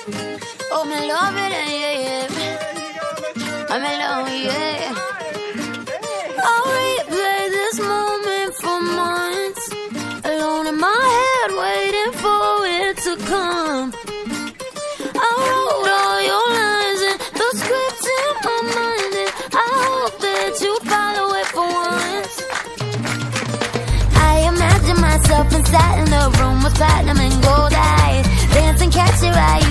Oh, me love it, yeah, yeah. I'm in love, yeah. I'll replay this moment for months, alone in my head, waiting for it to come. I wrote all your lines and the script in my mind, and I hope that you follow it for once. I imagine myself inside in the room with platinum and gold eyes, dancing, catch your eye.